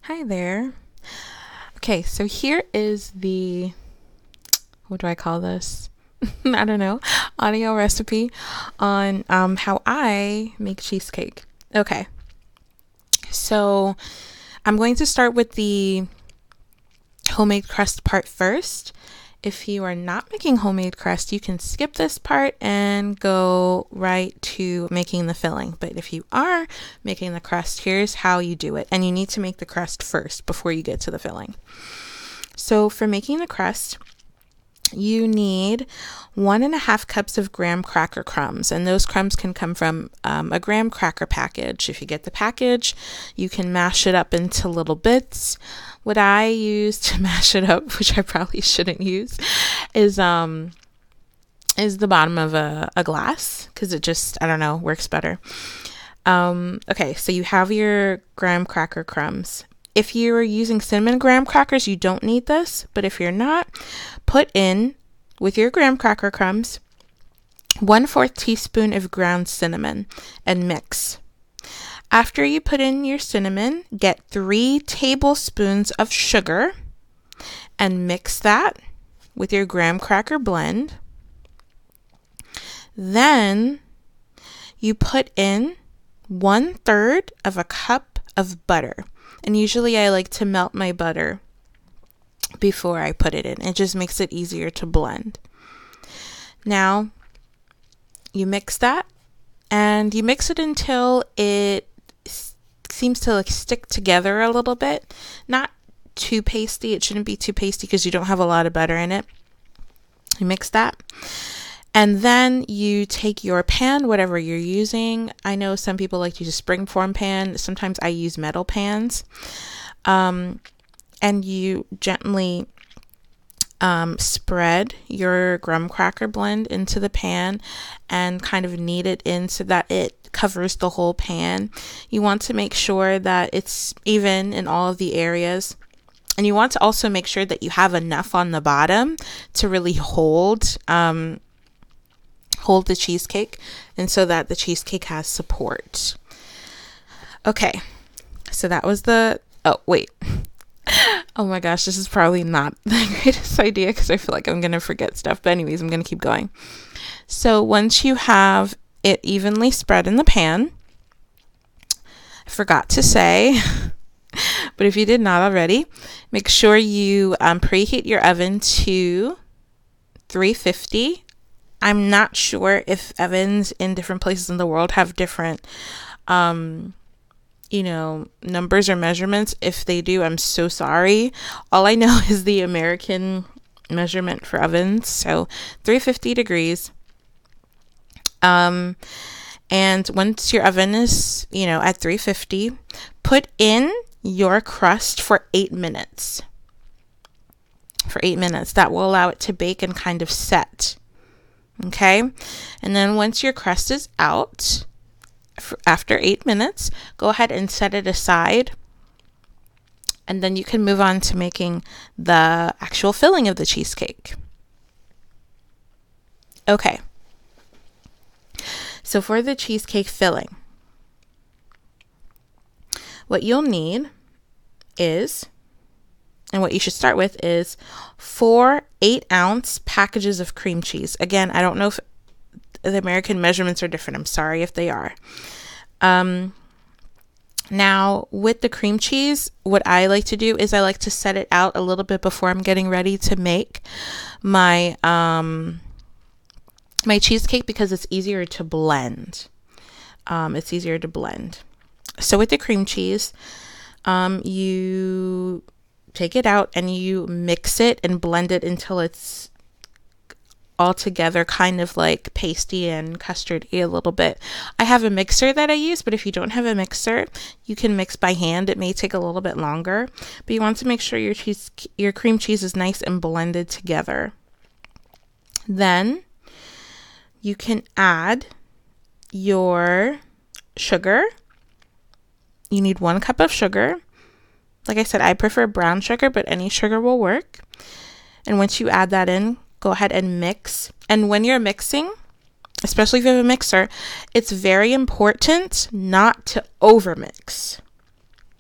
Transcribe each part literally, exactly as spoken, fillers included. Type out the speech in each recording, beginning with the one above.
Hi there. Okay, so here is the, what do I call this? I don't know, audio recipe on um, how I make cheesecake. Okay, so I'm going to start with the homemade crust part first. If you are not making homemade crust, you can skip this part and go right to making the filling. But if you are making the crust, here's how you do it. And you need to make the crust first before you get to the filling. So for making the crust, you need one and a half cups of graham cracker crumbs, and those crumbs can come from um, a graham cracker package. If you get the package, you can mash it up into little bits. What I use to mash it up, which I probably shouldn't use, is um is the bottom of a, a glass, because it just, I don't know, works better. Um, okay, so you have your graham cracker crumbs. If you're using cinnamon graham crackers, you don't need this, but if you're not, put in, with your graham cracker crumbs, one fourth teaspoon of ground cinnamon and mix. After you put in your cinnamon, get three tablespoons of sugar and mix that with your graham cracker blend. Then you put in one third of a cup of butter. And usually I like to melt my butter before I put it in. It just makes it easier to blend. Now, you mix that, and you mix it until it s- seems to like stick together a little bit. Not too pasty. It shouldn't be too pasty because you don't have a lot of butter in it. You mix that. And then you take your pan, whatever you're using. I know some people like to use a springform pan. Sometimes I use metal pans. Um, and you gently um, spread your graham cracker blend into the pan and kind of knead it in so that it covers the whole pan. You want to make sure that it's even in all of the areas. And you want to also make sure that you have enough on the bottom to really hold um, hold the cheesecake, and so that the cheesecake has support. Okay, so that was the, oh wait, oh my gosh, this is probably not the greatest idea because I feel like I'm going to forget stuff, but anyways, I'm going to keep going. So once you have it evenly spread in the pan, I forgot to say, but if you did not already, make sure you um, preheat your oven to three fifty. I'm not sure if ovens in different places in the world have different, um, you know, numbers or measurements. If they do, I'm so sorry. All I know is the American measurement for ovens. So three fifty degrees. Um, and once your oven is, you know, at three fifty, put in your crust for eight minutes. For eight minutes. That will allow it to bake and kind of set. Okay, and then once your crust is out, f- after eight minutes, go ahead and set it aside. And then you can move on to making the actual filling of the cheesecake. Okay, so for the cheesecake filling, what you'll need is, and what you should start with is four eight ounce packages of cream cheese. Again, I don't know if the American measurements are different. I'm sorry if they are. Um, now, with the cream cheese, what I like to do is I like to set it out a little bit before I'm getting ready to make my um, my cheesecake because it's easier to blend. Um, it's easier to blend. So with the cream cheese, um, you take it out and you mix it and blend it until it's all together, kind of like pasty and custardy a little bit. I have a mixer that I use, but if you don't have a mixer, you can mix by hand. It may take a little bit longer, but you want to make sure your cheese, your cream cheese is nice and blended together. Then you can add your sugar. You need one cup of sugar. Like I said, I prefer brown sugar, but any sugar will work. And once you add that in, go ahead and mix. And when you're mixing, especially if you have a mixer, it's very important not to overmix.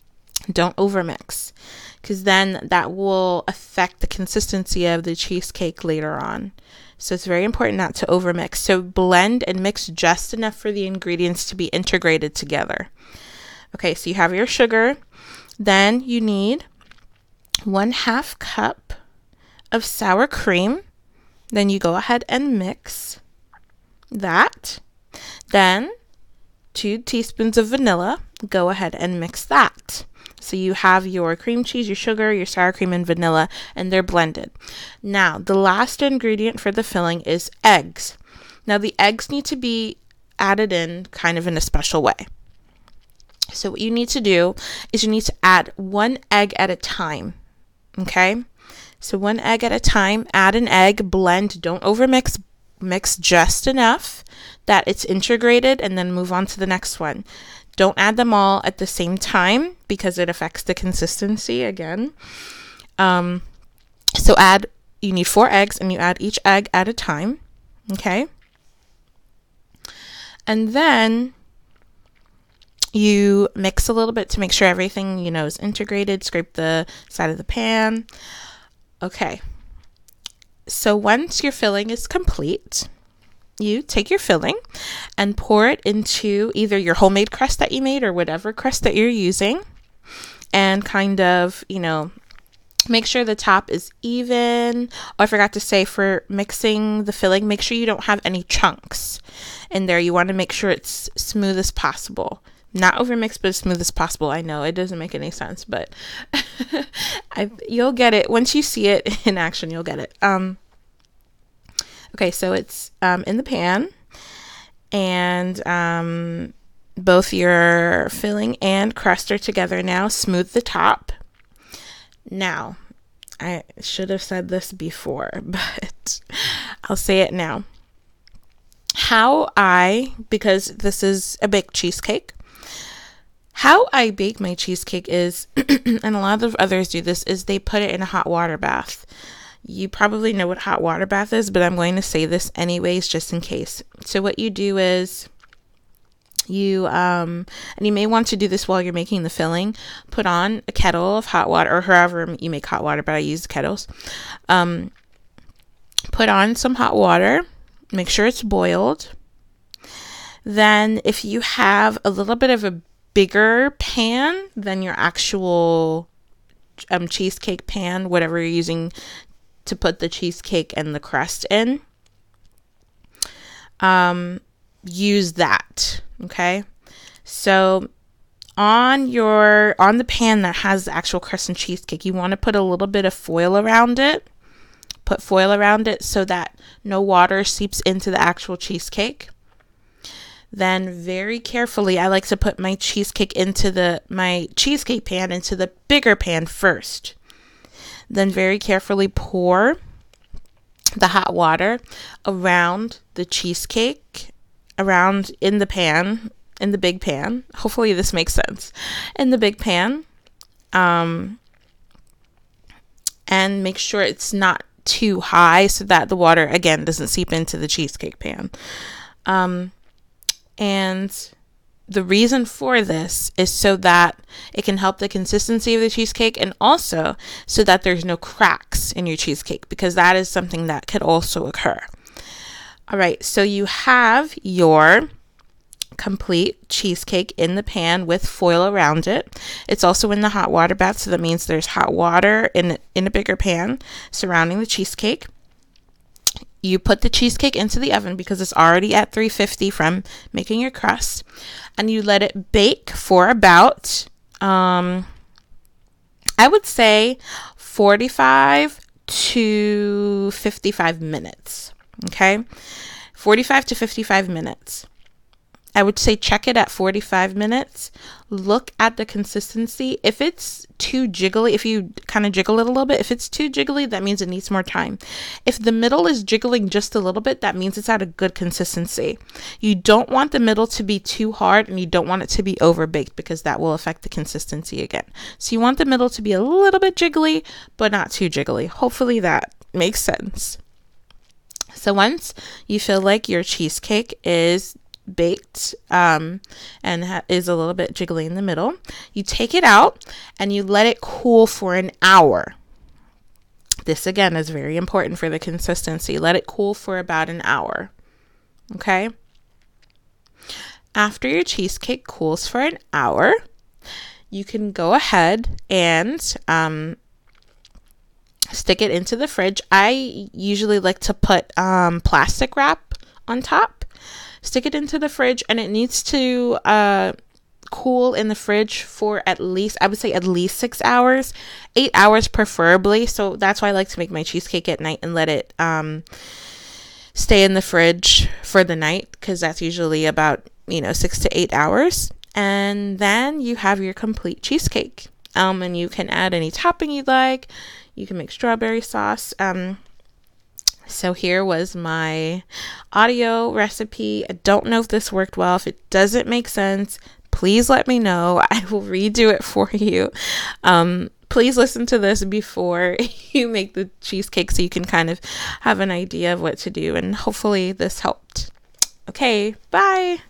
Don't overmix, because then that will affect the consistency of the cheesecake later on. So it's very important not to overmix. So blend and mix just enough for the ingredients to be integrated together. Okay, so you have your sugar. Then you need one half cup of sour cream. Then you go ahead and mix that. Then two teaspoons of vanilla. Go ahead and mix that. So you have your cream cheese, your sugar, your sour cream, and vanilla, and they're blended. Now, the last ingredient for the filling is eggs. Now, the eggs need to be added in kind of in a special way. So what you need to do is you need to add one egg at a time, okay? So one egg at a time, add an egg, blend, don't overmix, mix just enough that it's integrated, and then move on to the next one. Don't add them all at the same time because it affects the consistency again. Um, so add, you need four eggs, and you add each egg at a time, okay? And then you mix a little bit to make sure everything, you know, is integrated. Scrape the side of the pan. Okay. So once your filling is complete, you take your filling and pour it into either your homemade crust that you made or whatever crust that you're using, and kind of, you know, make sure the top is even. Oh, I forgot to say, for mixing the filling, make sure you don't have any chunks in there. You want to make sure it's smooth as possible. Not overmixed, but as smooth as possible. I know it doesn't make any sense, but I, you'll get it. Once you see it in action, you'll get it. Um, okay, so it's um, in the pan, and um, both your filling and crust are together now. Smooth the top. Now, I should have said this before, but I'll say it now. How I, because this is a baked cheesecake, how I bake my cheesecake is, and a lot of others do this, is they put it in a hot water bath. You probably know what hot water bath is, but I'm going to say this anyways, just in case. So what you do is you, um, and you may want to do this while you're making the filling, put on a kettle of hot water, or however you make hot water, but I use kettles. Um, put on some hot water, make sure it's boiled. Then if you have a little bit of a bigger pan than your actual um, cheesecake pan, whatever you're using to put the cheesecake and the crust in, um, use that. Okay, so on your on the pan that has the actual crust and cheesecake, you want to put a little bit of foil around it. Put foil around it so that no water seeps into the actual cheesecake. Then very carefully, I like to put my cheesecake into the, my cheesecake pan into the bigger pan first. Then very carefully pour the hot water around the cheesecake, around in the pan, in the big pan. Hopefully this makes sense. In the big pan. Um, and make sure it's not too high so that the water, again, doesn't seep into the cheesecake pan. Um, And the reason for this is so that it can help the consistency of the cheesecake, and also so that there's no cracks in your cheesecake, because that is something that could also occur. All right, so you have your complete cheesecake in the pan with foil around it. It's also in the hot water bath, so that means there's hot water in, in a bigger pan surrounding the cheesecake. You put the cheesecake into the oven because it's already at three fifty from making your crust, and you let it bake for about, um, I would say forty-five to fifty-five minutes. Okay, forty-five to fifty-five minutes. I would say check it at forty-five minutes. Look at the consistency. If it's too jiggly, if you kind of jiggle it a little bit, if it's too jiggly, that means it needs more time. If the middle is jiggling just a little bit, that means it's at a good consistency. You don't want the middle to be too hard, and you don't want it to be overbaked, because that will affect the consistency again. So you want the middle to be a little bit jiggly, but not too jiggly. Hopefully that makes sense. So once you feel like your cheesecake is baked um, and ha- is a little bit jiggly in the middle. You take it out and you let it cool for an hour. This again is very important for the consistency. Let it cool for about an hour. Okay. After your cheesecake cools for an hour, you can go ahead and um, stick it into the fridge. I usually like to put um, plastic wrap on top. Stick it into the fridge, and it needs to uh, cool in the fridge for at least, I would say at least six hours, eight hours preferably. So that's why I like to make my cheesecake at night and let it um, stay in the fridge for the night, because that's usually about, you know, six to eight hours. And then you have your complete cheesecake. Um, and you can add any topping you'd like. You can make strawberry sauce. Um, so here was my audio recipe. I don't know if this worked well. If it doesn't make sense, please let me know. I will redo it for you. Um, please listen to this before you make the cheesecake so you can kind of have an idea of what to do. And hopefully this helped. Okay, bye.